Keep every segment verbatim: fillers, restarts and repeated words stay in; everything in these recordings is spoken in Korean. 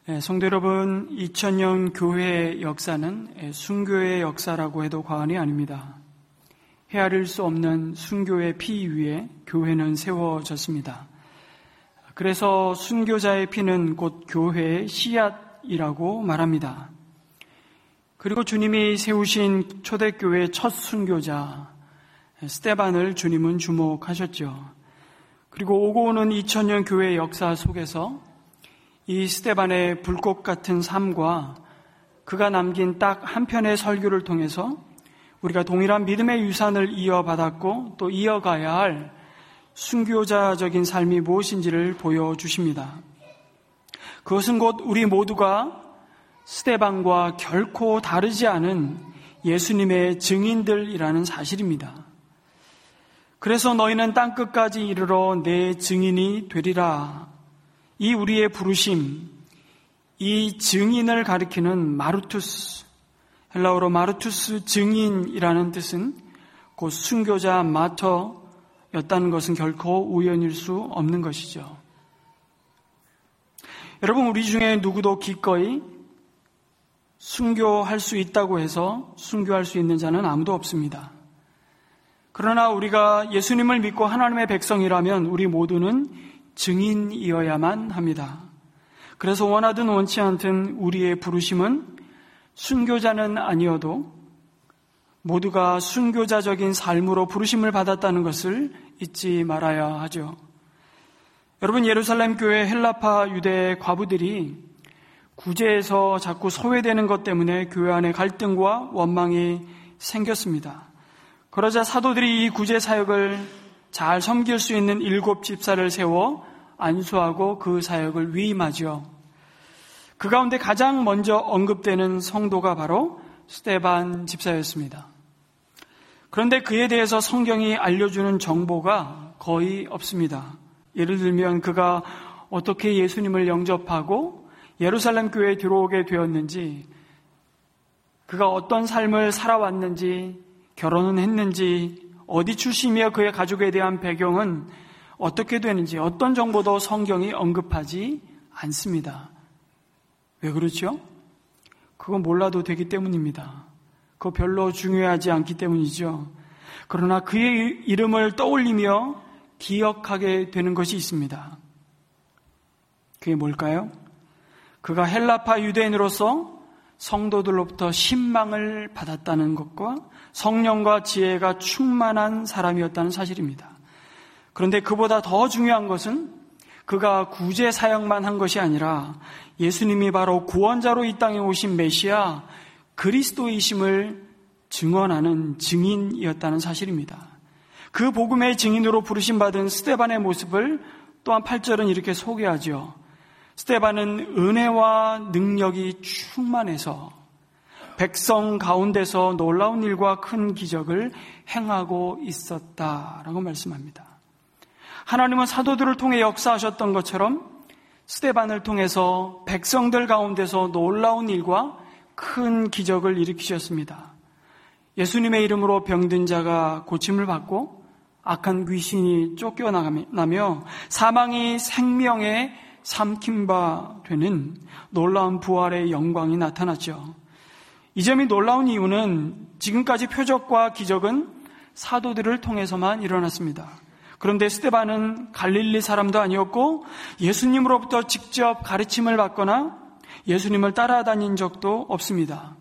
성도 여러분, 이천 년 교회의 역사는 순교의 역사라고 해도 과언이 아닙니다. 헤아릴 수 없는 순교의 피 위에 교회는 세워졌습니다. 그래서 순교자의 피는 곧 교회의 씨앗이라고 말합니다. 그리고 주님이 세우신 초대교회의 첫 순교자 스데반을 주님은 주목하셨죠. 그리고 오고 오는 이천 년 교회의 역사 속에서 이 스데반의 불꽃 같은 삶과 그가 남긴 딱 한 편의 설교를 통해서 우리가 동일한 믿음의 유산을 이어받았고 또 이어가야 할 순교자적인 삶이 무엇인지를 보여주십니다. 그것은 곧 우리 모두가 스데반과 결코 다르지 않은 예수님의 증인들이라는 사실입니다. 그래서 너희는 땅끝까지 이르러 내 증인이 되리라. 이 우리의 부르심, 이 증인을 가리키는 마르투스, 헬라어로 마르투스 증인이라는 뜻은 곧 순교자 마터였다는 것은 결코 우연일 수 없는 것이죠. 여러분, 우리 중에 누구도 기꺼이 순교할 수 있다고 해서 순교할 수 있는 자는 아무도 없습니다. 그러나 우리가 예수님을 믿고 하나님의 백성이라면 우리 모두는 증인이어야만 합니다. 그래서 원하든 원치 않든 우리의 부르심은 순교자는 아니어도 모두가 순교자적인 삶으로 부르심을 받았다는 것을 잊지 말아야 하죠. 여러분, 예루살렘 교회 헬라파 유대 과부들이 구제에서 자꾸 소외되는 것 때문에 교회 안에 갈등과 원망이 생겼습니다. 그러자 사도들이 이 구제 사역을 잘 섬길 수 있는 일곱 집사를 세워 안수하고 그 사역을 위임하죠. 그 가운데 가장 먼저 언급되는 성도가 바로 스데반 집사였습니다. 그런데 그에 대해서 성경이 알려주는 정보가 거의 없습니다. 예를 들면 그가 어떻게 예수님을 영접하고 예루살렘 교회에 들어오게 되었는지, 그가 어떤 삶을 살아왔는지, 결혼은 했는지, 어디 출신이며 그의 가족에 대한 배경은 어떻게 되는지 어떤 정보도 성경이 언급하지 않습니다. 왜 그렇죠? 그건 몰라도 되기 때문입니다. 그거 별로 중요하지 않기 때문이죠. 그러나 그의 이름을 떠올리며 기억하게 되는 것이 있습니다. 그게 뭘까요? 그가 헬라파 유대인으로서 성도들로부터 신망을 받았다는 것과 성령과 지혜가 충만한 사람이었다는 사실입니다. 그런데 그보다 더 중요한 것은 그가 구제 사역만 한 것이 아니라 예수님이 바로 구원자로 이 땅에 오신 메시아 그리스도이심을 증언하는 증인이었다는 사실입니다. 그 복음의 증인으로 부르심받은 스데반의 모습을 또한 팔 절은 이렇게 소개하죠. 스데반은 은혜와 능력이 충만해서 백성 가운데서 놀라운 일과 큰 기적을 행하고 있었다라고 말씀합니다. 하나님은 사도들을 통해 역사하셨던 것처럼 스데반을 통해서 백성들 가운데서 놀라운 일과 큰 기적을 일으키셨습니다. 예수님의 이름으로 병든 자가 고침을 받고 악한 귀신이 쫓겨나며 사망이 생명에 삼킨 바 되는 놀라운 부활의 영광이 나타났죠. 이 점이 놀라운 이유는 지금까지 표적과 기적은 사도들을 통해서만 일어났습니다. 그런데 스데반은 갈릴리 사람도 아니었고 예수님으로부터 직접 가르침을 받거나 예수님을 따라다닌 적도 없습니다.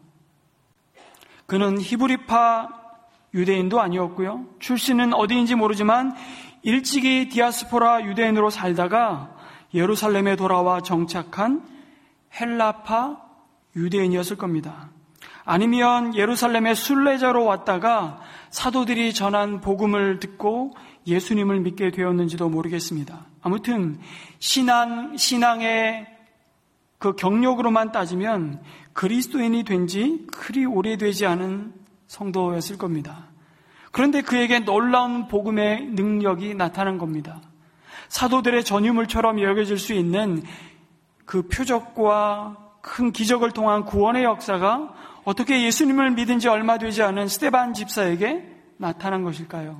그는 히브리파 유대인도 아니었고요. 출신은 어디인지 모르지만 일찍이 디아스포라 유대인으로 살다가 예루살렘에 돌아와 정착한 헬라파 유대인이었을 겁니다. 아니면 예루살렘의 순례자로 왔다가 사도들이 전한 복음을 듣고 예수님을 믿게 되었는지도 모르겠습니다. 아무튼 신앙, 신앙의 그 경력으로만 따지면 그리스도인이 된 지 그리 오래되지 않은 성도였을 겁니다. 그런데 그에게 놀라운 복음의 능력이 나타난 겁니다. 사도들의 전유물처럼 여겨질 수 있는 그 표적과 큰 기적을 통한 구원의 역사가 어떻게 예수님을 믿은 지 얼마 되지 않은 스데반 집사에게 나타난 것일까요?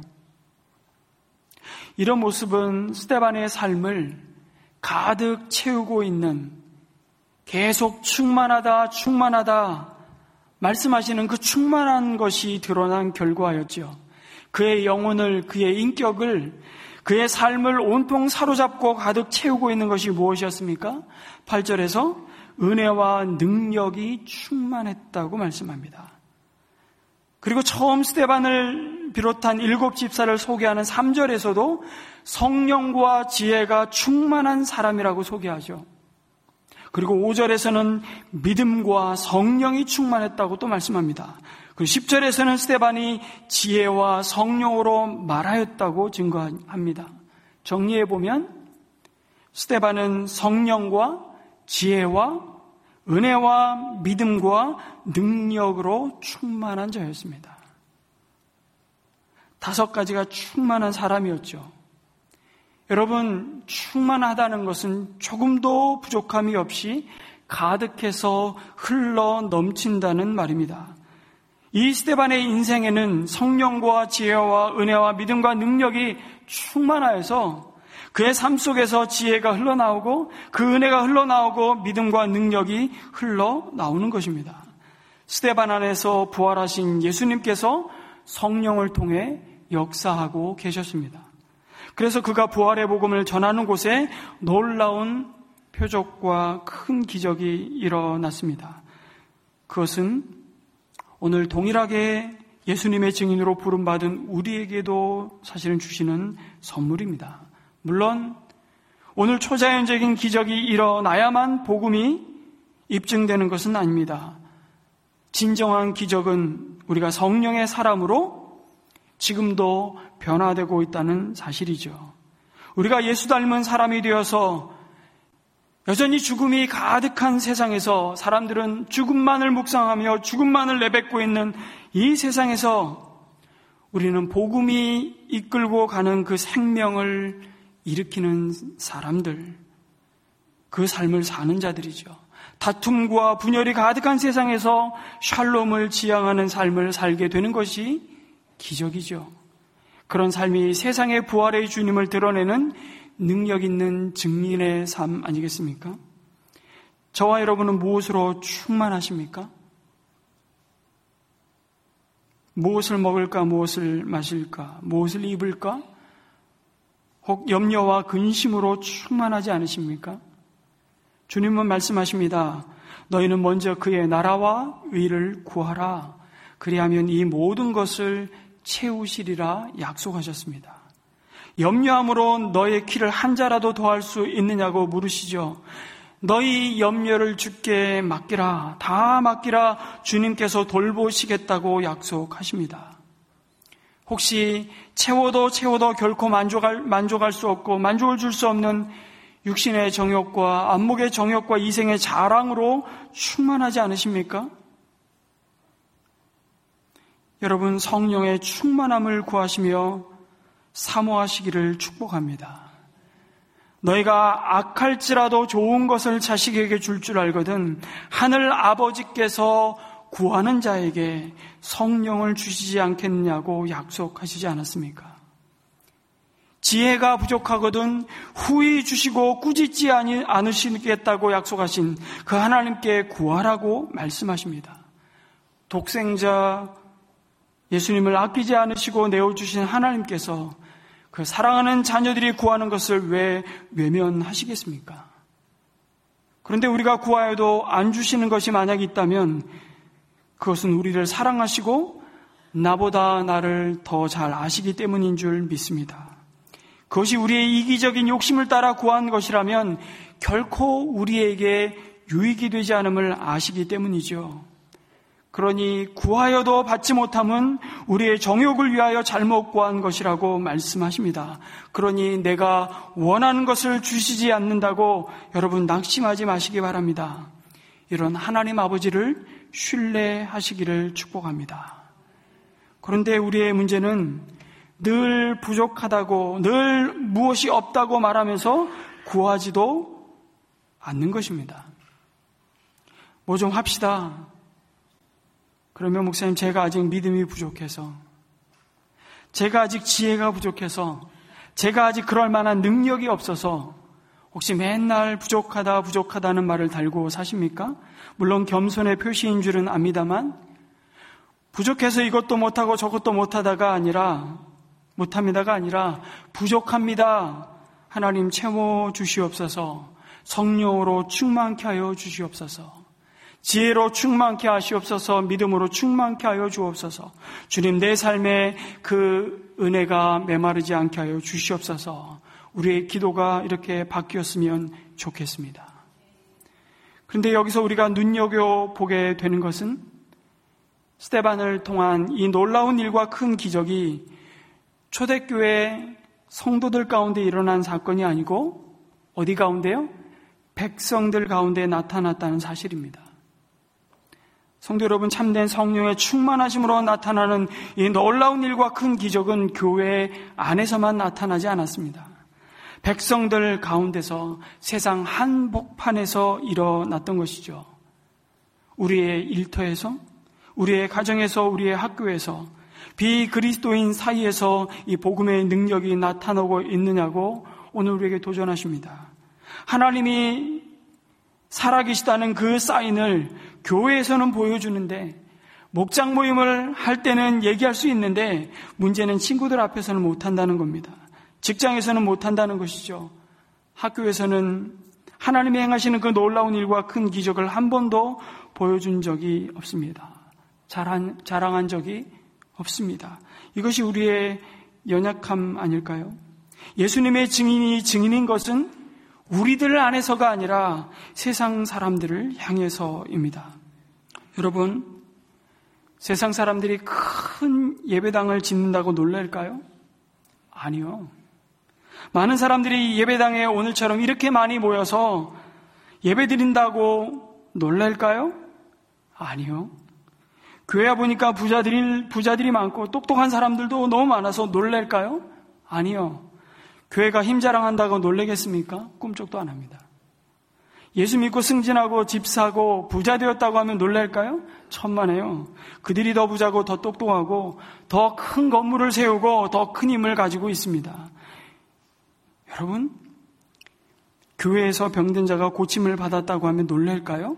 이런 모습은 스데반의 삶을 가득 채우고 있는 계속 충만하다, 충만하다 말씀하시는 그 충만한 것이 드러난 결과였죠. 그의 영혼을, 그의 인격을, 그의 삶을 온통 사로잡고 가득 채우고 있는 것이 무엇이었습니까? 팔 절에서 은혜와 능력이 충만했다고 말씀합니다. 그리고 처음 스데반을 비롯한 일곱 집사를 소개하는 삼 절에서도 성령과 지혜가 충만한 사람이라고 소개하죠. 그리고 오 절에서는 믿음과 성령이 충만했다고 또 말씀합니다. 그리고 십 절에서는 스데반이 지혜와 성령으로 말하였다고 증거합니다. 정리해보면 스데반은 성령과 지혜와 은혜와 믿음과 능력으로 충만한 자였습니다. 다섯 가지가 충만한 사람이었죠. 여러분, 충만하다는 것은 조금도 부족함이 없이 가득해서 흘러 넘친다는 말입니다. 이 스데반의 인생에는 성령과 지혜와 은혜와 믿음과 능력이 충만하여서 그의 삶 속에서 지혜가 흘러나오고 그 은혜가 흘러나오고 믿음과 능력이 흘러나오는 것입니다. 스데반 안에서 부활하신 예수님께서 성령을 통해 역사하고 계셨습니다. 그래서 그가 부활의 복음을 전하는 곳에 놀라운 표적과 큰 기적이 일어났습니다. 그것은 오늘 동일하게 예수님의 증인으로 부름받은 우리에게도 사실은 주시는 선물입니다. 물론 오늘 초자연적인 기적이 일어나야만 복음이 입증되는 것은 아닙니다. 진정한 기적은 우리가 성령의 사람으로 지금도 변화되고 있다는 사실이죠. 우리가 예수 닮은 사람이 되어서 여전히 죽음이 가득한 세상에서 사람들은 죽음만을 묵상하며 죽음만을 내뱉고 있는 이 세상에서 우리는 복음이 이끌고 가는 그 생명을 일으키는 사람들, 그 삶을 사는 자들이죠. 다툼과 분열이 가득한 세상에서 샬롬을 지향하는 삶을 살게 되는 것이 기적이죠. 그런 삶이 세상의 부활의 주님을 드러내는 능력 있는 증인의 삶 아니겠습니까? 저와 여러분은 무엇으로 충만하십니까? 무엇을 먹을까, 무엇을 마실까, 무엇을 입을까? 혹 염려와 근심으로 충만하지 않으십니까? 주님은 말씀하십니다. 너희는 먼저 그의 나라와 의를 구하라. 그리하면 이 모든 것을 채우시리라 약속하셨습니다. 염려함으로 너의 키를 한 자라도 더할 수 있느냐고 물으시죠. 너희 염려를 주께 맡기라, 다 맡기라. 주님께서 돌보시겠다고 약속하십니다. 혹시 채워도 채워도 결코 만족할, 만족할 수 없고 만족을 줄 수 없는 육신의 정욕과 안목의 정욕과 이생의 자랑으로 충만하지 않으십니까? 여러분, 성령의 충만함을 구하시며 사모하시기를 축복합니다. 너희가 악할지라도 좋은 것을 자식에게 줄 줄 알거든 하늘 아버지께서 구하는 자에게 성령을 주시지 않겠느냐고 약속하시지 않았습니까? 지혜가 부족하거든 후히 주시고 꾸짖지 않으시겠다고 약속하신 그 하나님께 구하라고 말씀하십니다. 독생자 예수님을 아끼지 않으시고 내어주신 하나님께서 그 사랑하는 자녀들이 구하는 것을 왜 외면하시겠습니까? 그런데 우리가 구하여도 안 주시는 것이 만약 있다면 그것은 우리를 사랑하시고 나보다 나를 더 잘 아시기 때문인 줄 믿습니다. 그것이 우리의 이기적인 욕심을 따라 구한 것이라면 결코 우리에게 유익이 되지 않음을 아시기 때문이죠. 그러니 구하여도 받지 못함은 우리의 정욕을 위하여 잘못 구한 것이라고 말씀하십니다. 그러니 내가 원하는 것을 주시지 않는다고 여러분 낙심하지 마시기 바랍니다. 이런 하나님 아버지를 신뢰하시기를 축복합니다. 그런데 우리의 문제는 늘 부족하다고, 늘 무엇이 없다고 말하면서 구하지도 않는 것입니다. 뭐 좀 합시다. 그러면 목사님, 제가 아직 믿음이 부족해서, 제가 아직 지혜가 부족해서, 제가 아직 그럴 만한 능력이 없어서 혹시 맨날 부족하다 부족하다는 말을 달고 사십니까? 물론 겸손의 표시인 줄은 압니다만 부족해서 이것도 못하고 저것도 못하다가 아니라 못합니다가 아니라 부족합니다. 하나님 채워 주시옵소서. 성령으로 충만케 하여 주시옵소서. 지혜로 충만케 하시옵소서. 믿음으로 충만케 하여 주옵소서. 주님, 내 삶에 그 은혜가 메마르지 않게 하여 주시옵소서. 우리의 기도가 이렇게 바뀌었으면 좋겠습니다. 그런데 여기서 우리가 눈여겨보게 되는 것은 스데반을 통한 이 놀라운 일과 큰 기적이 초대교회 성도들 가운데 일어난 사건이 아니고 어디 가운데요? 백성들 가운데 나타났다는 사실입니다. 성도 여러분, 참된 성령의 충만하심으로 나타나는 이 놀라운 일과 큰 기적은 교회 안에서만 나타나지 않았습니다. 백성들 가운데서 세상 한복판에서 일어났던 것이죠. 우리의 일터에서, 우리의 가정에서, 우리의 학교에서, 비그리스도인 사이에서 이 복음의 능력이 나타나고 있느냐고 오늘 우리에게 도전하십니다. 하나님이 살아계시다는 그 사인을 교회에서는 보여주는데, 목장 모임을 할 때는 얘기할 수 있는데 문제는 친구들 앞에서는 못한다는 겁니다. 직장에서는 못한다는 것이죠. 학교에서는 하나님이 행하시는 그 놀라운 일과 큰 기적을 한 번도 보여준 적이 없습니다. 자랑, 자랑한 적이 없습니다. 이것이 우리의 연약함 아닐까요? 예수님의 증인이 증인인 것은 우리들 안에서가 아니라 세상 사람들을 향해서입니다. 여러분, 세상 사람들이 큰 예배당을 짓는다고 놀랄까요? 아니요. 많은 사람들이 예배당에 오늘처럼 이렇게 많이 모여서 예배 드린다고 놀랄까요? 아니요. 교회 와보니까 부자들이, 부자들이 많고 똑똑한 사람들도 너무 많아서 놀랄까요? 아니요. 교회가 힘자랑한다고 놀라겠습니까? 꿈쩍도 안 합니다. 예수 믿고 승진하고 집 사고 부자 되었다고 하면 놀랄까요? 천만에요. 그들이 더 부자고 더 똑똑하고 더 큰 건물을 세우고 더 큰 힘을 가지고 있습니다. 여러분, 교회에서 병든 자가 고침을 받았다고 하면 놀랄까요?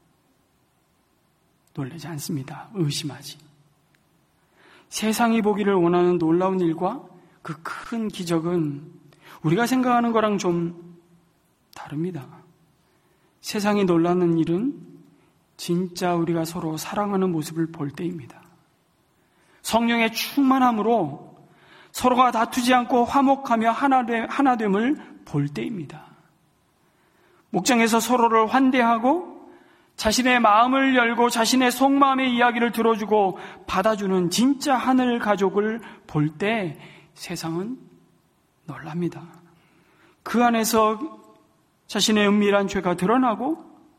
놀라지 않습니다. 의심하지. 세상이 보기를 원하는 놀라운 일과 그 큰 기적은 우리가 생각하는 거랑 좀 다릅니다. 세상이 놀라는 일은 진짜 우리가 서로 사랑하는 모습을 볼 때입니다. 성령의 충만함으로 서로가 다투지 않고 화목하며 하나됨을 볼 때입니다. 목장에서 서로를 환대하고 자신의 마음을 열고 자신의 속마음의 이야기를 들어주고 받아주는 진짜 하늘 가족을 볼 때 세상은 놀랍니다. 그 안에서 자신의 은밀한 죄가 드러나고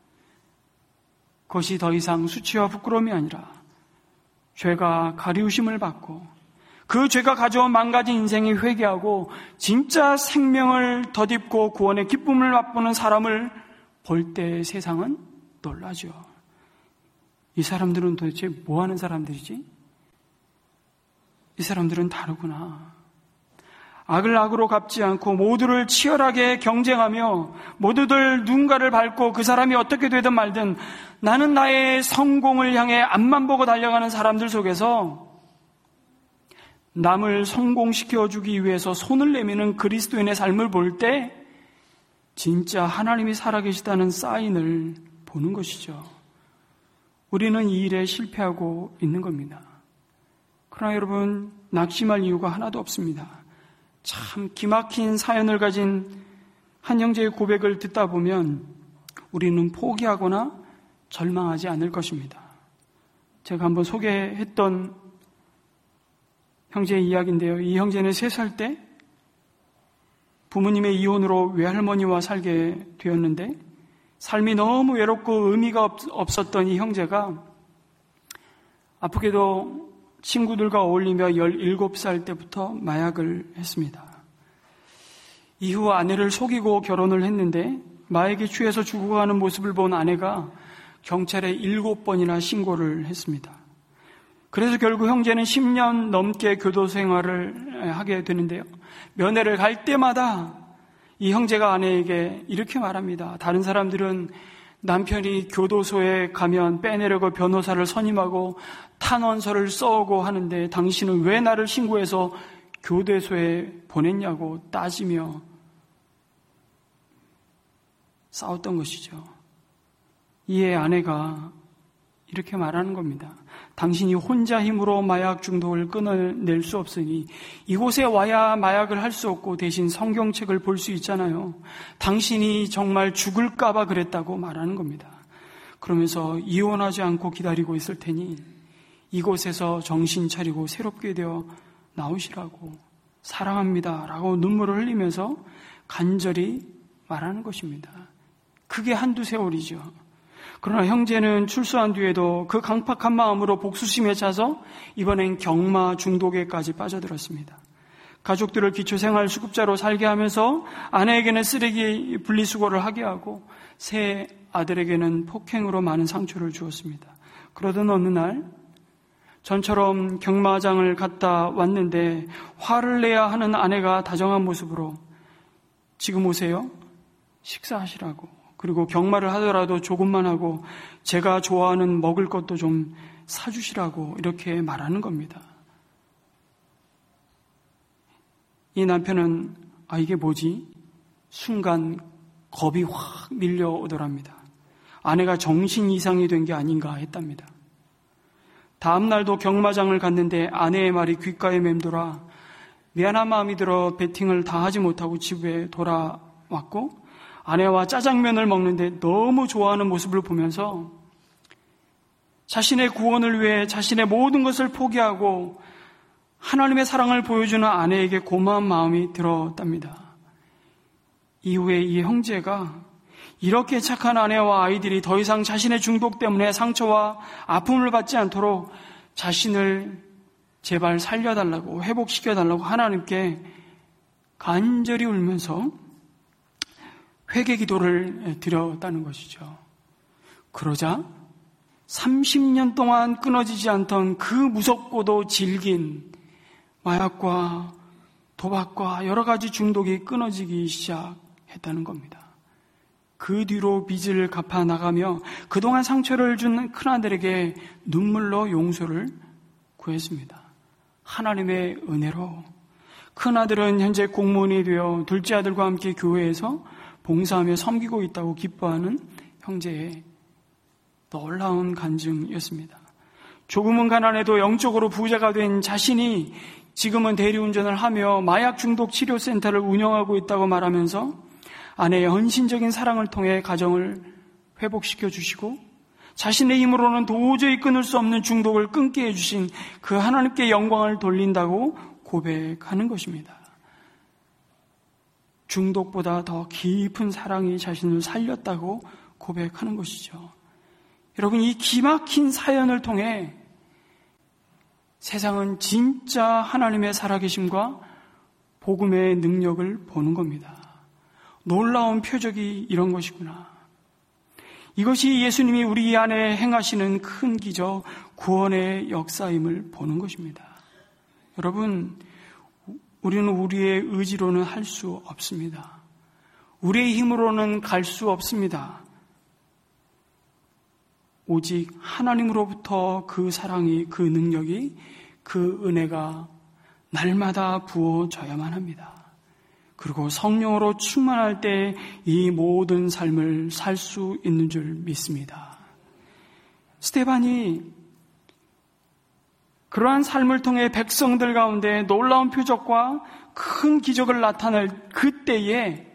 그것이 더 이상 수치와 부끄러움이 아니라 죄가 가리우심을 받고 그 죄가 가져온 망가진 인생이 회개하고 진짜 생명을 덧입고 구원의 기쁨을 맛보는 사람을 볼 때 세상은 놀라죠. 이 사람들은 도대체 뭐 하는 사람들이지? 이 사람들은 다르구나. 악을 악으로 갚지 않고 모두를 치열하게 경쟁하며 모두들 누군가를 밟고 그 사람이 어떻게 되든 말든 나는 나의 성공을 향해 앞만 보고 달려가는 사람들 속에서 남을 성공시켜주기 위해서 손을 내미는 그리스도인의 삶을 볼 때 진짜 하나님이 살아계시다는 사인을 보는 것이죠. 우리는 이 일에 실패하고 있는 겁니다. 그러나 여러분, 낙심할 이유가 하나도 없습니다. 참 기막힌 사연을 가진 한 형제의 고백을 듣다 보면 우리는 포기하거나 절망하지 않을 것입니다. 제가 한번 소개했던 형제의 이야기인데요. 이 형제는 세 살 때 부모님의 이혼으로 외할머니와 살게 되었는데 삶이 너무 외롭고 의미가 없었던 이 형제가 아프게도 친구들과 어울리며 열일곱 살 때부터 마약을 했습니다. 이후 아내를 속이고 결혼을 했는데 마약에 취해서 죽어가는 모습을 본 아내가 경찰에 일곱 번이나 신고를 했습니다. 그래서 결국 형제는 십 년 넘게 교도 생활을 하게 되는데요. 면회를 갈 때마다 이 형제가 아내에게 이렇게 말합니다. 다른 사람들은 남편이 교도소에 가면 빼내려고 변호사를 선임하고 탄원서를 써오고 하는데 당신은 왜 나를 신고해서 교도소에 보냈냐고 따지며 싸웠던 것이죠. 이에 아내가 이렇게 말하는 겁니다. 당신이 혼자 힘으로 마약 중독을 끊어낼 수 없으니 이곳에 와야 마약을 할 수 없고 대신 성경책을 볼 수 있잖아요. 당신이 정말 죽을까 봐 그랬다고 말하는 겁니다. 그러면서 이혼하지 않고 기다리고 있을 테니 이곳에서 정신 차리고 새롭게 되어 나오시라고 사랑합니다 라고 눈물을 흘리면서 간절히 말하는 것입니다. 그게 한두 세월이죠. 그러나 형제는 출소한 뒤에도 그 강팍한 마음으로 복수심에 차서 이번엔 경마 중독에까지 빠져들었습니다. 가족들을 기초생활 수급자로 살게 하면서 아내에게는 쓰레기 분리수거를 하게 하고 새 아들에게는 폭행으로 많은 상처를 주었습니다. 그러던 어느 날 전처럼 경마장을 갔다 왔는데 화를 내야 하는 아내가 다정한 모습으로 지금 오세요? 식사하시라고. 그리고 경마를 하더라도 조금만 하고 제가 좋아하는 먹을 것도 좀 사주시라고 이렇게 말하는 겁니다. 이 남편은 아 이게 뭐지? 순간 겁이 확 밀려오더랍니다. 아내가 정신 이상이 된 게 아닌가 했답니다. 다음 날도 경마장을 갔는데 아내의 말이 귓가에 맴돌아 미안한 마음이 들어 베팅을 다 하지 못하고 집에 돌아왔고 아내와 짜장면을 먹는데 너무 좋아하는 모습을 보면서 자신의 구원을 위해 자신의 모든 것을 포기하고 하나님의 사랑을 보여주는 아내에게 고마운 마음이 들었답니다. 이후에 이 형제가 이렇게 착한 아내와 아이들이 더 이상 자신의 중독 때문에 상처와 아픔을 받지 않도록 자신을 제발 살려달라고 회복시켜달라고 하나님께 간절히 울면서 회개 기도를 드렸다는 것이죠. 그러자 삼십 년 동안 끊어지지 않던 그 무섭고도 질긴 마약과 도박과 여러 가지 중독이 끊어지기 시작했다는 겁니다. 그 뒤로 빚을 갚아 나가며 그동안 상처를 준 큰아들에게 눈물로 용서를 구했습니다. 하나님의 은혜로 큰아들은 현재 공무원이 되어 둘째 아들과 함께 교회에서 봉사하며 섬기고 있다고 기뻐하는 형제의 놀라운 간증이었습니다. 조금은 가난해도 영적으로 부자가 된 자신이 지금은 대리운전을 하며 마약 중독 치료센터를 운영하고 있다고 말하면서 아내의 헌신적인 사랑을 통해 가정을 회복시켜 주시고 자신의 힘으로는 도저히 끊을 수 없는 중독을 끊게 해주신 그 하나님께 영광을 돌린다고 고백하는 것입니다. 중독보다 더 깊은 사랑이 자신을 살렸다고 고백하는 것이죠. 여러분, 이 기막힌 사연을 통해 세상은 진짜 하나님의 살아계심과 복음의 능력을 보는 겁니다. 놀라운 표적이 이런 것이구나. 이것이 예수님이 우리 안에 행하시는 큰 기적, 구원의 역사임을 보는 것입니다. 여러분, 우리는 우리의 의지로는 할 수 없습니다. 우리의 힘으로는 갈 수 없습니다. 오직 하나님으로부터 그 사랑이, 그 능력이, 그 은혜가 날마다 부어져야만 합니다. 그리고 성령으로 충만할 때 이 모든 삶을 살 수 있는 줄 믿습니다. 스데반이 그러한 삶을 통해 백성들 가운데 놀라운 표적과 큰 기적을 나타낼 그때에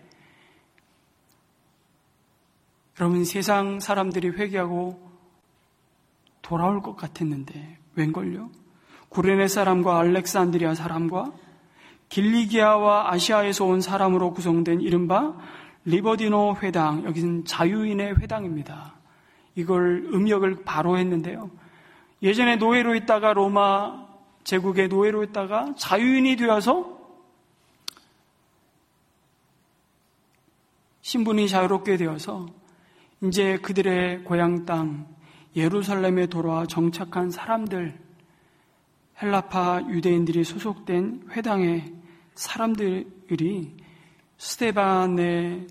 여러분, 세상 사람들이 회개하고 돌아올 것 같았는데 웬걸요? 구레네 사람과 알렉산드리아 사람과 길리기아와 아시아에서 온 사람으로 구성된 이른바 리버디노 회당, 여기는 자유인의 회당입니다. 이걸 음역을 바로 했는데요. 예전에 노예로 있다가 로마 제국의 노예로 있다가 자유인이 되어서 신분이 자유롭게 되어서 이제 그들의 고향 땅 예루살렘에 돌아와 정착한 사람들, 헬라파 유대인들이 소속된 회당의 사람들이 스데반의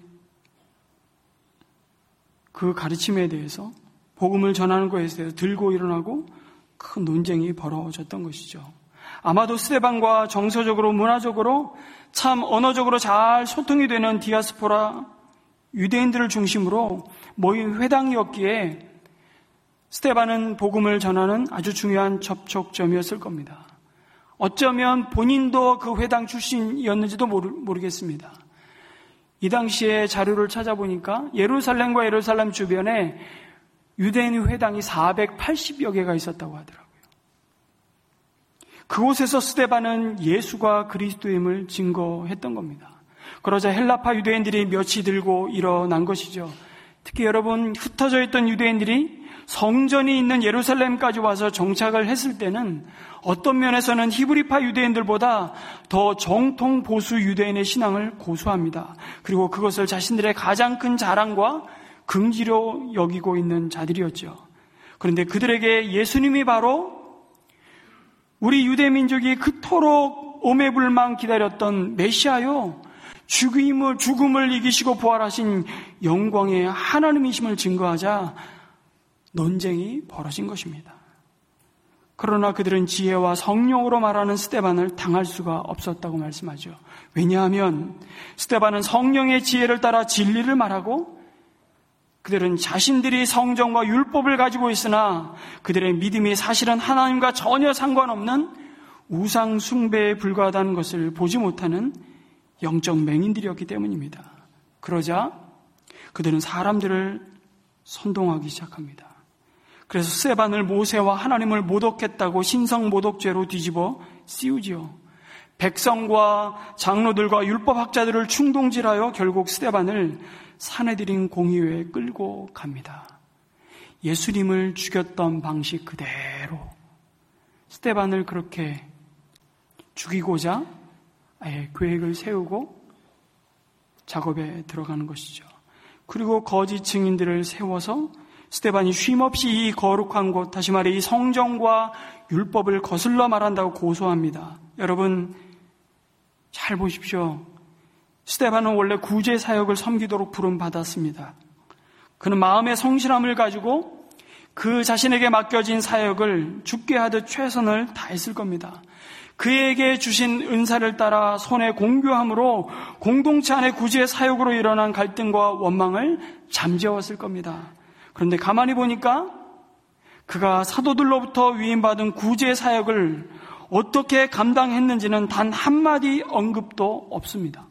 그 가르침에 대해서, 복음을 전하는 것에 대해서 들고 일어나고 큰 논쟁이 벌어졌던 것이죠. 아마도 스데반과 정서적으로, 문화적으로, 참 언어적으로 잘 소통이 되는 디아스포라 유대인들을 중심으로 모인 회당이었기에 스데반은 복음을 전하는 아주 중요한 접촉점이었을 겁니다. 어쩌면 본인도 그 회당 출신이었는지도 모르, 모르겠습니다. 이 당시에 자료를 찾아보니까 예루살렘과 예루살렘 주변에 유대인 회당이 사백팔십여 개가 있었다고 하더라고요. 그곳에서 스데반은 예수가 그리스도임을 증거했던 겁니다. 그러자 헬라파 유대인들이 몇이 들고 일어난 것이죠. 특히 여러분, 흩어져 있던 유대인들이 성전이 있는 예루살렘까지 와서 정착을 했을 때는 어떤 면에서는 히브리파 유대인들보다 더 정통 보수 유대인의 신앙을 고수합니다. 그리고 그것을 자신들의 가장 큰 자랑과 긍지로 여기고 있는 자들이었죠. 그런데 그들에게 예수님이 바로 우리 유대민족이 그토록 오매불망 기다렸던 메시아요, 죽음을, 죽음을 이기시고 부활하신 영광의 하나님이심을 증거하자 논쟁이 벌어진 것입니다. 그러나 그들은 지혜와 성령으로 말하는 스데반을 당할 수가 없었다고 말씀하죠. 왜냐하면 스데반은 성령의 지혜를 따라 진리를 말하고, 그들은 자신들이 성경과 율법을 가지고 있으나 그들의 믿음이 사실은 하나님과 전혀 상관없는 우상 숭배에 불과하다는 것을 보지 못하는 영적 맹인들이었기 때문입니다. 그러자 그들은 사람들을 선동하기 시작합니다. 그래서 스데반을 모세와 하나님을 모독했다고 신성모독죄로 뒤집어 씌우지요. 백성과 장로들과 율법학자들을 충동질하여 결국 스데반을 사내들인 공의회에 끌고 갑니다. 예수님을 죽였던 방식 그대로 스데반을 그렇게 죽이고자 아예 계획을 세우고 작업에 들어가는 것이죠. 그리고 거짓 증인들을 세워서 스데반이 쉼없이 이 거룩한 곳, 다시 말해 이 성경과 율법을 거슬러 말한다고 고소합니다. 여러분 잘 보십시오. 스데반은 원래 구제 사역을 섬기도록 부름받았습니다. 그는 마음의 성실함을 가지고 그 자신에게 맡겨진 사역을 죽게 하듯 최선을 다했을 겁니다. 그에게 주신 은사를 따라 손에 공교함으로 공동체 안의 구제 사역으로 일어난 갈등과 원망을 잠재웠을 겁니다. 그런데 가만히 보니까 그가 사도들로부터 위임받은 구제 사역을 어떻게 감당했는지는 단 한마디 언급도 없습니다.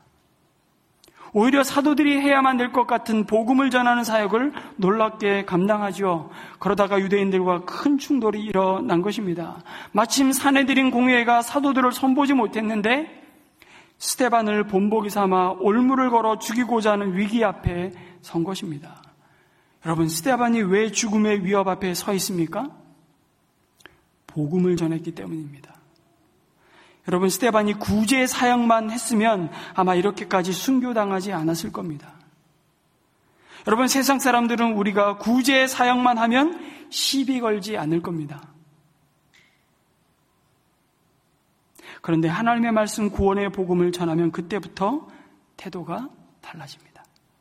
오히려 사도들이 해야만 될 것 같은 복음을 전하는 사역을 놀랍게 감당하죠. 그러다가 유대인들과 큰 충돌이 일어난 것입니다. 마침 사내들인 공회가 사도들을 손보지 못했는데 스데반을 본보기 삼아 올무를 걸어 죽이고자 하는 위기 앞에 선 것입니다. 여러분, 스데반이 왜 죽음의 위협 앞에 서 있습니까? 복음을 전했기 때문입니다. 여러분, 스데반이 구제 사역만 했으면 아마 이렇게까지 순교당하지 않았을 겁니다. 여러분, 세상 사람들은 우리가 구제 사역만 하면 시비 걸지 않을 겁니다. 그런데 하나님의 말씀 구원의 복음을 전하면 그때부터 태도가 달라집니다.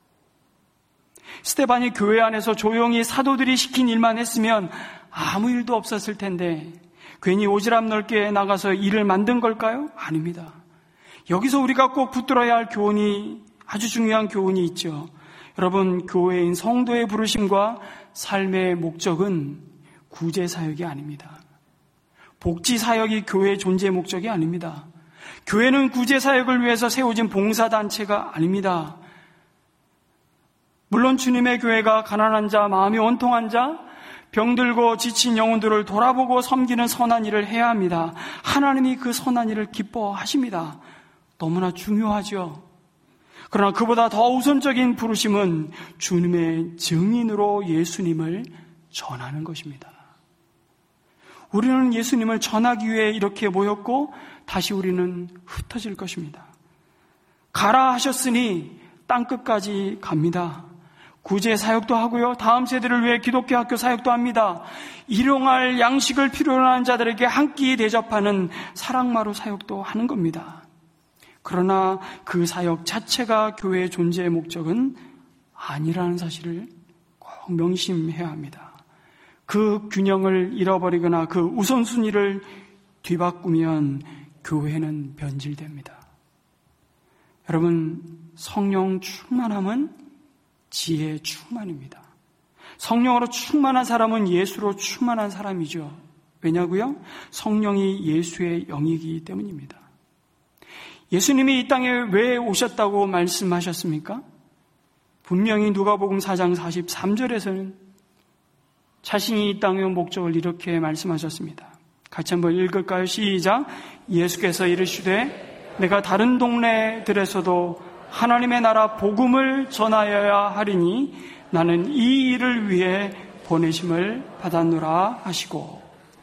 스데반이 교회 안에서 조용히 사도들이 시킨 일만 했으면 아무 일도 없었을 텐데 괜히 오지랖 넓게 나가서 일을 만든 걸까요? 아닙니다. 여기서 우리가 꼭 붙들어야 할 교훈이, 아주 중요한 교훈이 있죠. 여러분, 교회인 성도의 부르심과 삶의 목적은 구제 사역이 아닙니다. 복지 사역이 교회의 존재 목적이 아닙니다. 교회는 구제 사역을 위해서 세워진 봉사단체가 아닙니다. 물론 주님의 교회가 가난한 자, 마음이 원통한 자, 병들고 지친 영혼들을 돌아보고 섬기는 선한 일을 해야 합니다. 하나님이 그 선한 일을 기뻐하십니다. 너무나 중요하죠. 그러나 그보다 더 우선적인 부르심은 주님의 증인으로 예수님을 전하는 것입니다. 우리는 예수님을 전하기 위해 이렇게 모였고 다시 우리는 흩어질 것입니다. 가라 하셨으니 땅끝까지 갑니다. 구제 사역도 하고요. 다음 세대를 위해 기독교 학교 사역도 합니다. 일용할 양식을 필요로 하는 자들에게 한 끼 대접하는 사랑마루 사역도 하는 겁니다. 그러나 그 사역 자체가 교회의 존재의 목적은 아니라는 사실을 꼭 명심해야 합니다. 그 균형을 잃어버리거나 그 우선순위를 뒤바꾸면 교회는 변질됩니다. 여러분, 성령 충만함은 지혜 충만입니다. 성령으로 충만한 사람은 예수로 충만한 사람이죠. 왜냐고요? 성령이 예수의 영이기 때문입니다. 예수님이 이 땅에 왜 오셨다고 말씀하셨습니까? 분명히 누가복음 사 장 사십삼 절에서는 자신이 이 땅에 온 목적을 이렇게 말씀하셨습니다. 같이 한번 읽을까요? 시작. 예수께서 이르시되 내가 다른 동네들에서도 하나님의 나라 복음을 전하여야 하리니 나는 이 일을 위해 보내심을 받았노라 하시고,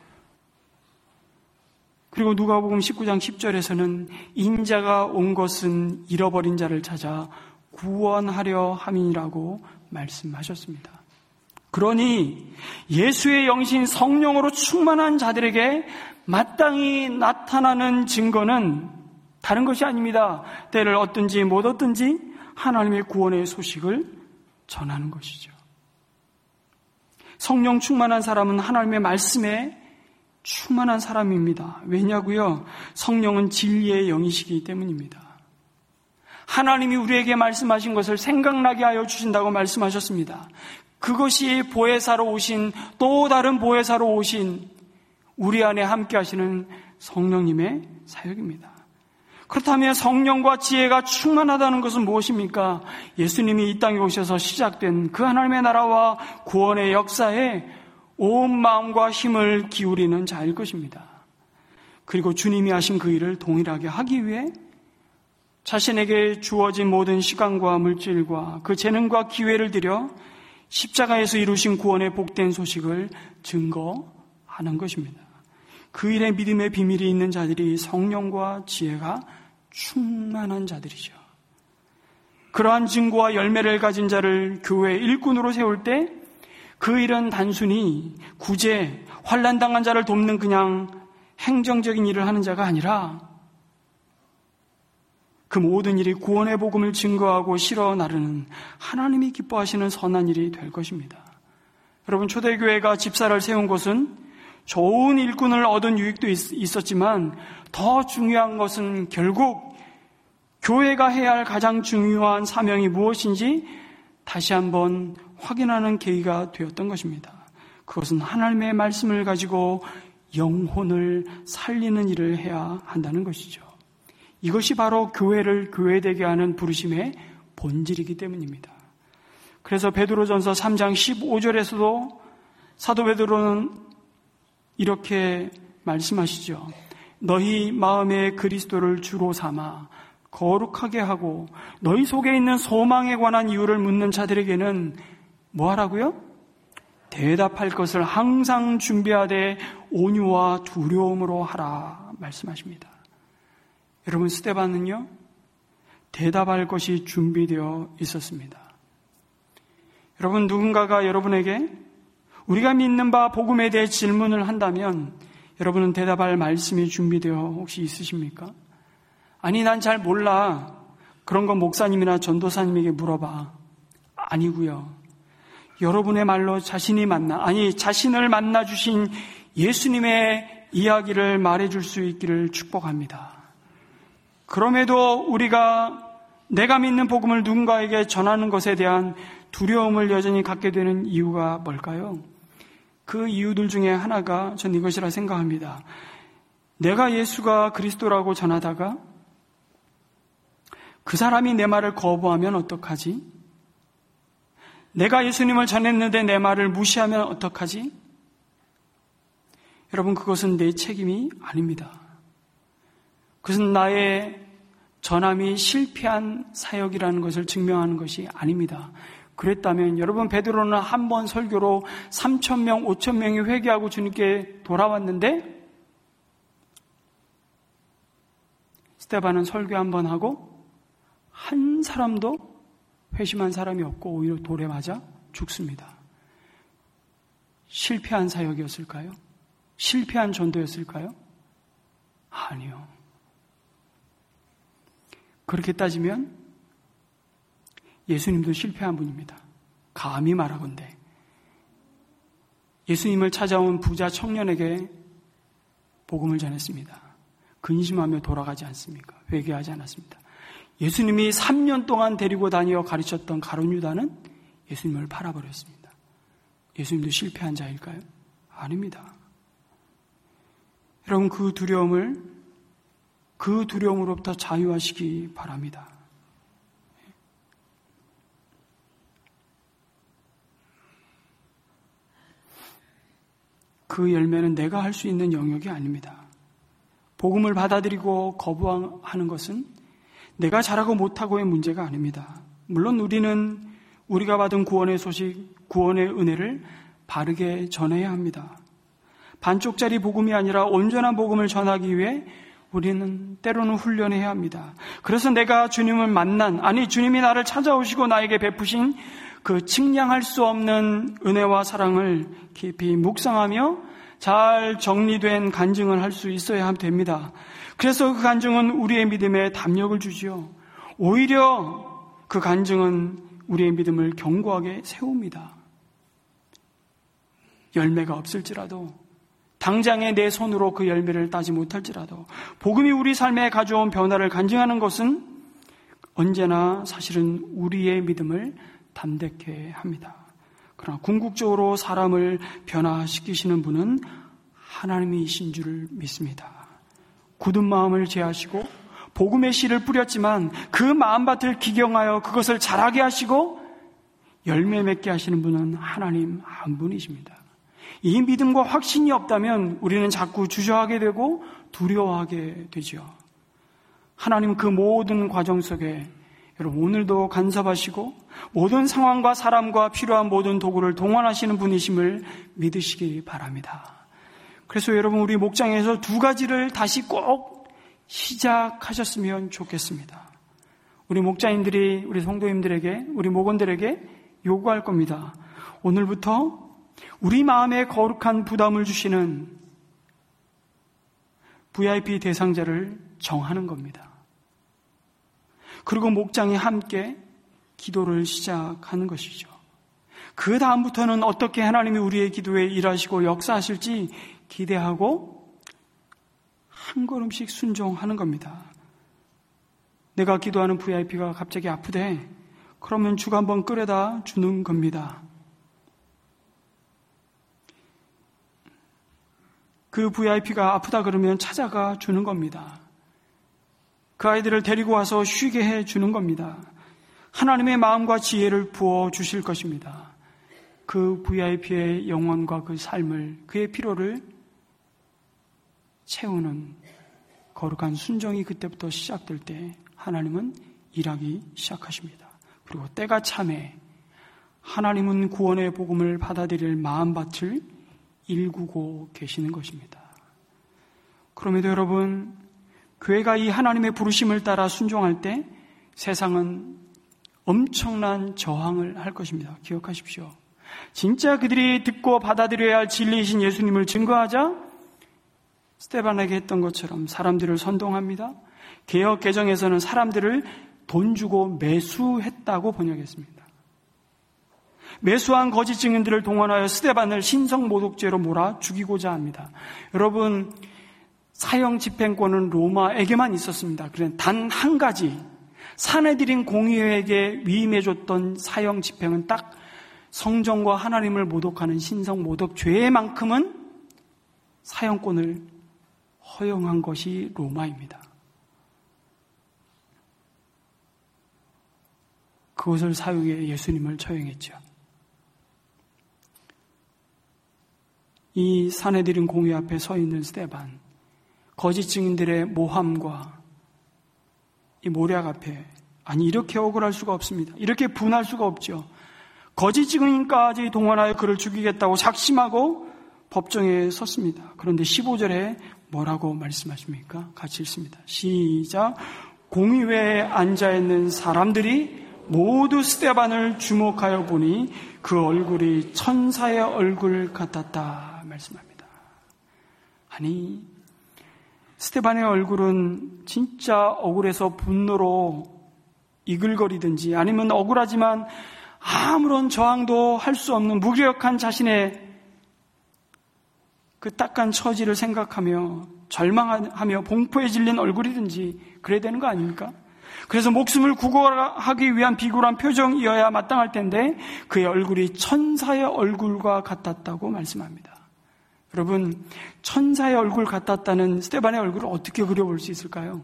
그리고 누가복음 십구 장 십 절에서는 인자가 온 것은 잃어버린 자를 찾아 구원하려 함이라고 말씀하셨습니다. 그러니 예수의 영신 성령으로 충만한 자들에게 마땅히 나타나는 증거는 다른 것이 아닙니다. 때를 얻든지 못 얻든지 하나님의 구원의 소식을 전하는 것이죠. 성령 충만한 사람은 하나님의 말씀에 충만한 사람입니다. 왜냐고요? 성령은 진리의 영이시기 때문입니다. 하나님이 우리에게 말씀하신 것을 생각나게 하여 주신다고 말씀하셨습니다. 그것이 보혜사로 오신, 또 다른 보혜사로 오신 우리 안에 함께 하시는 성령님의 사역입니다. 그렇다면 성령과 지혜가 충만하다는 것은 무엇입니까? 예수님이 이 땅에 오셔서 시작된 그 하나님의 나라와 구원의 역사에 온 마음과 힘을 기울이는 자일 것입니다. 그리고 주님이 하신 그 일을 동일하게 하기 위해 자신에게 주어진 모든 시간과 물질과 그 재능과 기회를 들여 십자가에서 이루신 구원의 복된 소식을 증거하는 것입니다. 그 일에 믿음의 비밀이 있는 자들이 성령과 지혜가 충만한 자들이죠. 그러한 증거와 열매를 가진 자를 교회 일꾼으로 세울 때 그 일은 단순히 구제, 환난당한 자를 돕는 그냥 행정적인 일을 하는 자가 아니라 그 모든 일이 구원의 복음을 증거하고 실어 나르는 하나님이 기뻐하시는 선한 일이 될 것입니다. 여러분, 초대교회가 집사를 세운 것은 좋은 일꾼을 얻은 유익도 있었지만 더 중요한 것은 결국 교회가 해야 할 가장 중요한 사명이 무엇인지 다시 한번 확인하는 계기가 되었던 것입니다. 그것은 하나님의 말씀을 가지고 영혼을 살리는 일을 해야 한다는 것이죠. 이것이 바로 교회를 교회되게 하는 부르심의 본질이기 때문입니다. 그래서 베드로전서 삼 장 십오 절에서도 사도 베드로는 이렇게 말씀하시죠. 너희 마음에 그리스도를 주로 삼아 거룩하게 하고 너희 속에 있는 소망에 관한 이유를 묻는 자들에게는 뭐 하라고요? 대답할 것을 항상 준비하되 온유와 두려움으로 하라 말씀하십니다. 여러분, 스데반은요, 대답할 것이 준비되어 있었습니다. 여러분, 누군가가 여러분에게 우리가 믿는 바 복음에 대해 질문을 한다면 여러분은 대답할 말씀이 준비되어 혹시 있으십니까? 아니, 난 잘 몰라. 그런 건 목사님이나 전도사님에게 물어봐. 아니고요. 여러분의 말로 자신이 만나, 아니 자신을 만나주신 예수님의 이야기를 말해줄 수 있기를 축복합니다. 그럼에도 우리가 내가 믿는 복음을 누군가에게 전하는 것에 대한 두려움을 여전히 갖게 되는 이유가 뭘까요? 그 이유들 중에 하나가 전 이것이라 생각합니다. 내가 예수가 그리스도라고 전하다가 그 사람이 내 말을 거부하면 어떡하지? 내가 예수님을 전했는데 내 말을 무시하면 어떡하지? 여러분, 그것은 내 책임이 아닙니다. 그것은 나의 전함이 실패한 사역이라는 것을 증명하는 것이 아닙니다. 그랬다면 여러분, 베드로는 한 번 설교로 삼천 명, 오천 명이 회개하고 주님께 돌아왔는데 스데반은 설교 한 번 하고 한 사람도 회심한 사람이 없고 오히려 돌에 맞아 죽습니다. 실패한 사역이었을까요? 실패한 전도였을까요? 아니요. 그렇게 따지면 예수님도 실패한 분입니다. 감히 말하건대 예수님을 찾아온 부자 청년에게 복음을 전했습니다. 근심하며 돌아가지 않습니까? 회개하지 않았습니다. 예수님이 삼 년 동안 데리고 다니어 가르쳤던 가룟 유다는 예수님을 팔아버렸습니다. 예수님도 실패한 자일까요? 아닙니다. 여러분, 그 두려움을 그 두려움으로부터 자유하시기 바랍니다. 그 열매는 내가 할 수 있는 영역이 아닙니다. 복음을 받아들이고 거부하는 것은 내가 잘하고 못하고의 문제가 아닙니다. 물론 우리는 우리가 받은 구원의 소식, 구원의 은혜를 바르게 전해야 합니다. 반쪽짜리 복음이 아니라 온전한 복음을 전하기 위해 우리는 때로는 훈련해야 합니다. 그래서 내가 주님을 만난, 아니 주님이 나를 찾아오시고 나에게 베푸신 그 측량할 수 없는 은혜와 사랑을 깊이 묵상하며 잘 정리된 간증을 할 수 있어야 됩니다. 그래서 그 간증은 우리의 믿음에 담력을 주지요. 오히려 그 간증은 우리의 믿음을 견고하게 세웁니다. 열매가 없을지라도, 당장에 내 손으로 그 열매를 따지 못할지라도 복음이 우리 삶에 가져온 변화를 간증하는 것은 언제나 사실은 우리의 믿음을 담대케 합니다. 그러나 궁극적으로 사람을 변화시키시는 분은 하나님이신 줄을 믿습니다. 굳은 마음을 제하시고 복음의 씨를 뿌렸지만 그 마음밭을 기경하여 그것을 자라게 하시고 열매 맺게 하시는 분은 하나님 한 분이십니다. 이 믿음과 확신이 없다면 우리는 자꾸 주저하게 되고 두려워하게 되죠. 하나님 그 모든 과정 속에 여러분 오늘도 간섭하시고 모든 상황과 사람과 필요한 모든 도구를 동원하시는 분이심을 믿으시기 바랍니다. 그래서 여러분 우리 목장에서 두 가지를 다시 꼭 시작하셨으면 좋겠습니다. 우리 목자인들이 우리 성도님들에게, 우리 목원들에게 요구할 겁니다. 오늘부터 우리 마음에 거룩한 부담을 주시는 브이아이피 대상자를 정하는 겁니다. 그리고 목장이 함께 기도를 시작하는 것이죠. 그 다음부터는 어떻게 하나님이 우리의 기도에 일하시고 역사하실지 기대하고 한 걸음씩 순종하는 겁니다. 내가 기도하는 브이아이피가 갑자기 아프대. 그러면 죽 한번 끓여다 주는 겁니다. 그 브이아이피가 아프다 그러면 찾아가 주는 겁니다. 그 아이들을 데리고 와서 쉬게 해 주는 겁니다. 하나님의 마음과 지혜를 부어 주실 것입니다. 그 브이아이피의 영혼과 그 삶을, 그의 필요를 채우는 거룩한 순종이 그때부터 시작될 때 하나님은 일하기 시작하십니다. 그리고 때가 참에 하나님은 구원의 복음을 받아들일 마음밭을 일구고 계시는 것입니다. 그럼에도 여러분, 교회가 이 하나님의 부르심을 따라 순종할 때 세상은 엄청난 저항을 할 것입니다. 기억하십시오. 진짜 그들이 듣고 받아들여야 할 진리이신 예수님을 증거하자 스데반에게 했던 것처럼 사람들을 선동합니다. 개역 개정에서는 사람들을 돈 주고 매수했다고 번역했습니다. 매수한 거짓 증인들을 동원하여 스데반을 신성모독죄로 몰아 죽이고자 합니다. 여러분, 사형 집행권은 로마에게만 있었습니다. 그런데 단 한 가지, 사내들인 공의회에게 위임해줬던 사형 집행은 딱 성전과 하나님을 모독하는 신성모독죄만큼은 사형권을 허용한 것이 로마입니다. 그것을 사유해 예수님을 처형했죠. 이 사내들인 공회 앞에 서 있는 스데반, 거짓 증인들의 모함과 이 모략 앞에, 아니 이렇게 억울할 수가 없습니다. 이렇게 분할 수가 없죠. 거짓 증인까지 동원하여 그를 죽이겠다고 작심하고 법정에 섰습니다. 그런데 십오 절에 뭐라고 말씀하십니까? 같이 읽습니다. 시작. 공의회에 앉아있는 사람들이 모두 스데반을 주목하여 보니 그 얼굴이 천사의 얼굴 같았다 말씀합니다. 아니, 스데반의 얼굴은 진짜 억울해서 분노로 이글거리든지 아니면 억울하지만 아무런 저항도 할 수 없는 무기력한 자신의 그 딱한 처지를 생각하며 절망하며 공포에 질린 얼굴이든지 그래야 되는 거 아닙니까? 그래서 목숨을 구걸하기 위한 비굴한 표정이어야 마땅할 텐데 그의 얼굴이 천사의 얼굴과 같았다고 말씀합니다. 여러분, 천사의 얼굴 같았다는 스데반의 얼굴을 어떻게 그려볼 수 있을까요?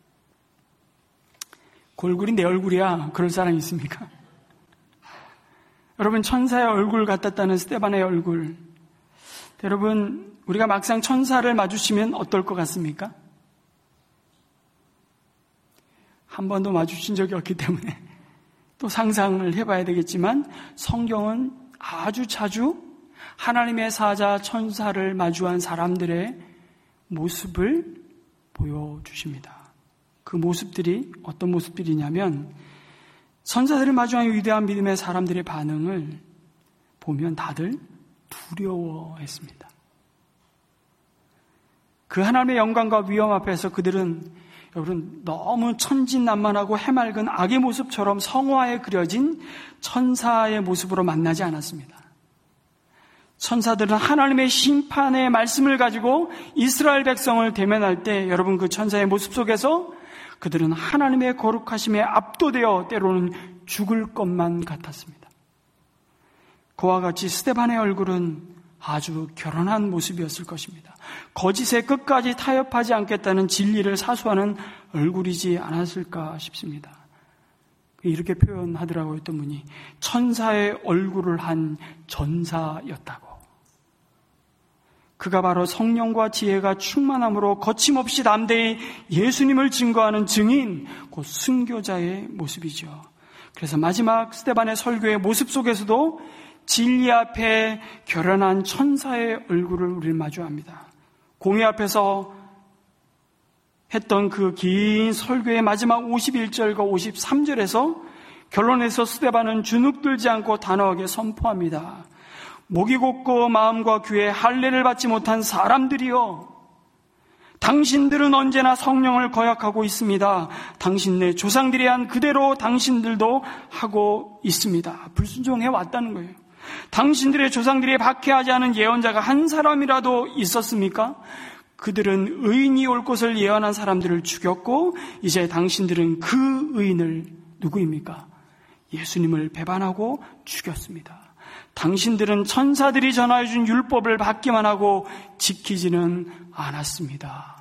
그 얼굴이 내 얼굴이야. 그럴 사람이 있습니까? 여러분, 천사의 얼굴 같았다는 스데반의 얼굴. 여러분, 우리가 막상 천사를 마주치면 어떨 것 같습니까? 한 번도 마주친 적이 없기 때문에 또 상상을 해봐야 되겠지만 성경은 아주 자주 하나님의 사자 천사를 마주한 사람들의 모습을 보여주십니다. 그 모습들이 어떤 모습들이냐면 천사들을 마주한 위대한 믿음의 사람들의 반응을 보면 다들 두려워했습니다. 그 하나님의 영광과 위엄 앞에서 그들은 여러분 너무 천진난만하고 해맑은 악의 모습처럼 성화에 그려진 천사의 모습으로 만나지 않았습니다. 천사들은 하나님의 심판의 말씀을 가지고 이스라엘 백성을 대면할 때 여러분 그 천사의 모습 속에서 그들은 하나님의 거룩하심에 압도되어 때로는 죽을 것만 같았습니다. 그와 같이 스데반의 얼굴은 아주 결연한 모습이었을 것입니다. 거짓에 끝까지 타협하지 않겠다는 진리를 사수하는 얼굴이지 않았을까 싶습니다. 이렇게 표현하더라고요. 어떤 분이 천사의 얼굴을 한 전사였다고. 그가 바로 성령과 지혜가 충만함으로 거침없이 담대히 예수님을 증거하는 증인, 곧 순교자의 모습이죠. 그래서 마지막 스데반의 설교의 모습 속에서도 진리 앞에 결연한 천사의 얼굴을 우리는 마주합니다. 공의 앞에서 했던 그 긴 설교의 마지막 오십일 절과 오십삼 절에서 결론에서 스데반은 주눅들지 않고 단호하게 선포합니다. 목이 곧고 마음과 귀에 할례를 받지 못한 사람들이여, 당신들은 언제나 성령을 거역하고 있습니다. 당신네 조상들이 한 그대로 당신들도 하고 있습니다. 불순종해 왔다는 거예요. 당신들의 조상들이 박해하지 않은 예언자가 한 사람이라도 있었습니까? 그들은 의인이 올 것을 예언한 사람들을 죽였고 이제 당신들은 그 의인을 누구입니까? 예수님을 배반하고 죽였습니다. 당신들은 천사들이 전하여준 율법을 받기만 하고 지키지는 않았습니다.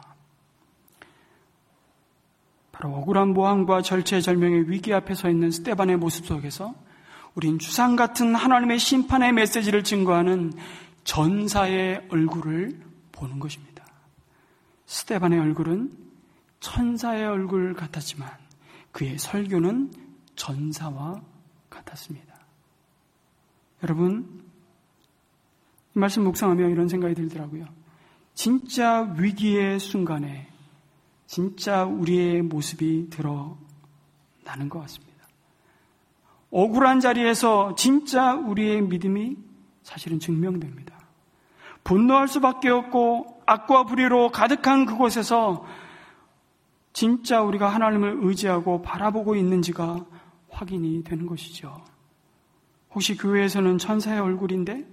바로 억울한 모함과 절체절명의 위기 앞에 서 있는 스데반의 모습 속에서 우린 주상 같은 하나님의 심판의 메시지를 증거하는 전사의 얼굴을 보는 것입니다. 스데반의 얼굴은 천사의 얼굴 같았지만 그의 설교는 전사와 같았습니다. 여러분, 이 말씀 묵상하며 이런 생각이 들더라고요. 진짜 위기의 순간에 진짜 우리의 모습이 드러나는 것 같습니다. 억울한 자리에서 진짜 우리의 믿음이 사실은 증명됩니다. 분노할 수밖에 없고 악과 불의로 가득한 그곳에서 진짜 우리가 하나님을 의지하고 바라보고 있는지가 확인이 되는 것이죠. 혹시 교회에서는 천사의 얼굴인데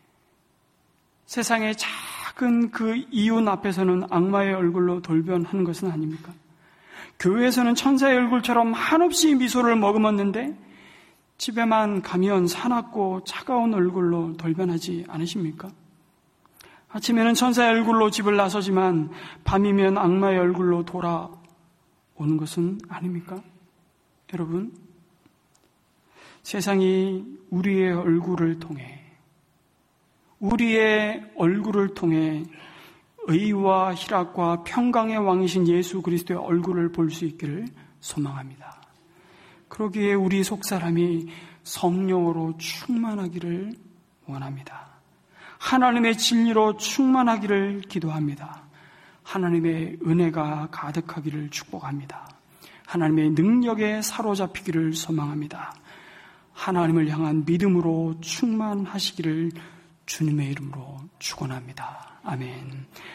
세상의 작은 그 이윤 앞에서는 악마의 얼굴로 돌변하는 것은 아닙니까? 교회에서는 천사의 얼굴처럼 한없이 미소를 머금었는데 집에만 가면 사납고 차가운 얼굴로 돌변하지 않으십니까? 아침에는 천사의 얼굴로 집을 나서지만 밤이면 악마의 얼굴로 돌아오는 것은 아닙니까? 여러분, 세상이 우리의 얼굴을 통해 우리의 얼굴을 통해 의와 희락과 평강의 왕이신 예수 그리스도의 얼굴을 볼 수 있기를 소망합니다. 그러기에 우리 속사람이 성령으로 충만하기를 원합니다. 하나님의 진리로 충만하기를 기도합니다. 하나님의 은혜가 가득하기를 축복합니다. 하나님의 능력에 사로잡히기를 소망합니다. 하나님을 향한 믿음으로 충만하시기를 주님의 이름으로 축원합니다. 아멘.